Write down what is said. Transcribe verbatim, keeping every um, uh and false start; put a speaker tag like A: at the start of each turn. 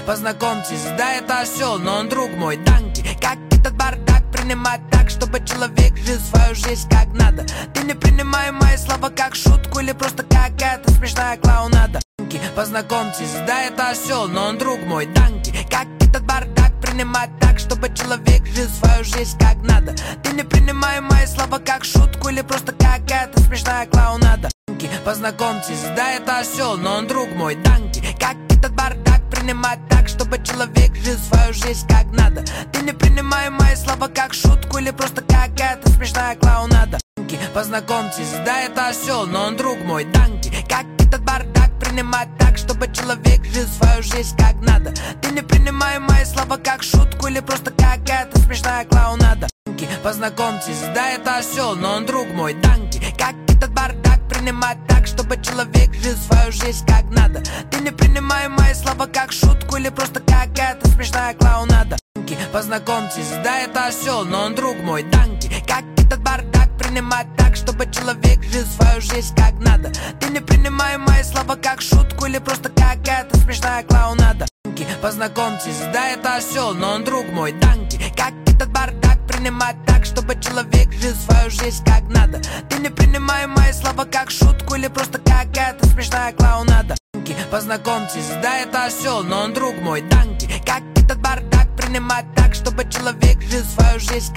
A: познакомьтесь, да, это осел, но он друг мой, Данки. Как этот бардак принимать так, чтобы человек жил свою жизнь как надо? Ты не принимай мои слова как шутку или просто какая-то смешная клоунада. Познакомьтесь, да, это осел, но он друг мой, Данки. Как этот бардак принимать так, чтобы человек жил свою жизнь как надо? Ты не принимай мои слова как шутку или просто какая-то смешная клоунада. Познакомьтесь, да, это осел, но он друг мой, Данки. Как этот бардак принимать так, чтобы человек жил свою жизнь как надо? Ты не принимай мои слова как шутку или просто какая-то смешная клоунада. Познакомьтесь, да, это осел, но он друг мой, Данки. Как этот бардак принимать так, чтобы человек жил свою жизнь как надо? Ты не принимай мои слова как шутку или просто какая-то смешная клоунада. Познакомьтесь, да, это осел, но он друг мой, Данки. Как этот бардак принимать так, чтобы человек жил свою жизнь как надо? Ты не принимай мои слова как шутку или просто какая-то смешная клоунада. Познакомьтесь, да, это осел, но он друг мой, Данки. Как этот бардак принимать так, чтобы человек жил свою жизнь как надо? Ты не принимай мои слова как шутку или просто какая-то смешная клоунада. Познакомьтесь, да, это осел, но он друг мой, Данки. Как этот бардак принимать так, чтобы человек жил свою жизнь как надо? Ты не принимай мои слова как шутку или просто какая-то смешная клоунада. Познакомьтесь, да, это осел, но он друг мой, Данки. Как этот бардак принимать так, чтобы человек жил свою жизнь